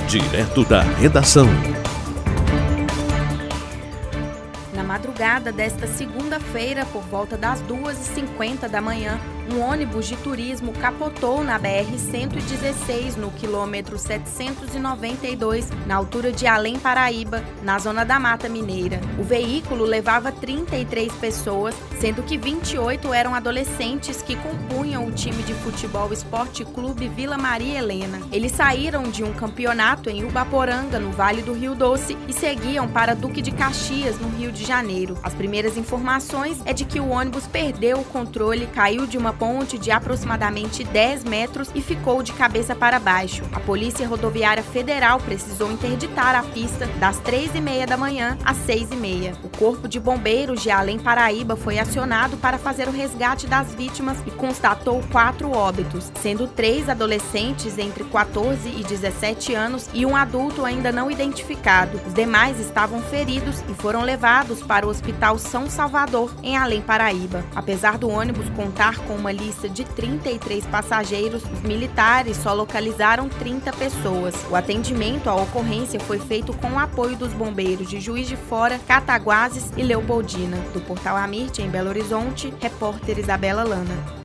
Direto da redação. Na madrugada desta segunda-feira, por volta das 2h50 da manhã, um ônibus de turismo capotou na BR-116, no quilômetro 792, na altura de Além Paraíba, na zona da Mata Mineira. O veículo levava 33 pessoas, sendo que 28 eram adolescentes que compunham o time de futebol Esporte Clube Vila Maria Helena. Eles saíram de um campeonato em Ubaporanga, no Vale do Rio Doce, e seguiam para Duque de Caxias, no Rio de Janeiro. As primeiras informações é de que o ônibus perdeu o controle, caiu de uma ponte de aproximadamente 10 metros e ficou de cabeça para baixo. A Polícia Rodoviária Federal precisou interditar a pista das 3h30 da manhã às 6h30. O Corpo de Bombeiros de Além Paraíba foi acionado para fazer o resgate das vítimas e constatou 4 óbitos, sendo 3 adolescentes entre 14 e 17 anos e um adulto ainda não identificado. Os demais estavam feridos e foram levados para o Hospital São Salvador, em Além Paraíba. Apesar do ônibus contar com uma lista de 33 passageiros, os militares só localizaram 30 pessoas. O atendimento à ocorrência foi feito com o apoio dos bombeiros de Juiz de Fora, Cataguases e Leopoldina. Do Portal Amirte, em Belo Horizonte, repórter Isabela Lana.